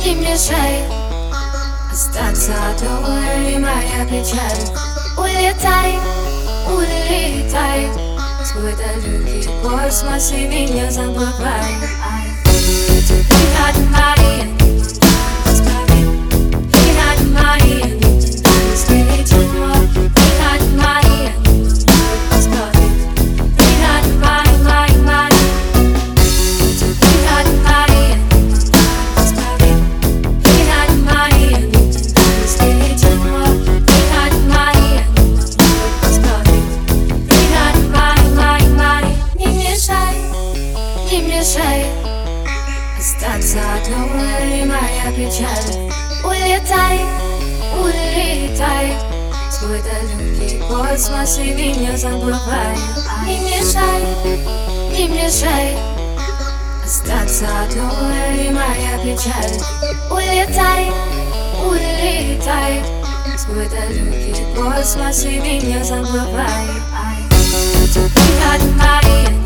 не мешай остаться одной, моя печаль. Улетай, улетай свой далекий космос и меня забывай. Ты над моей, ты над моей, не светит его. Ты над моей, ты над моей, ты над моей, ты над моей, не светит его. Ты над моей, ты над моей, не мешай остаться одной, моя печаль. Улетай, улетай свой далекий космос и меня забывай. Не мешай остаться одной, моя печаль. Улетай, улетай свой далекий космос и меня забывай. Ты над моей,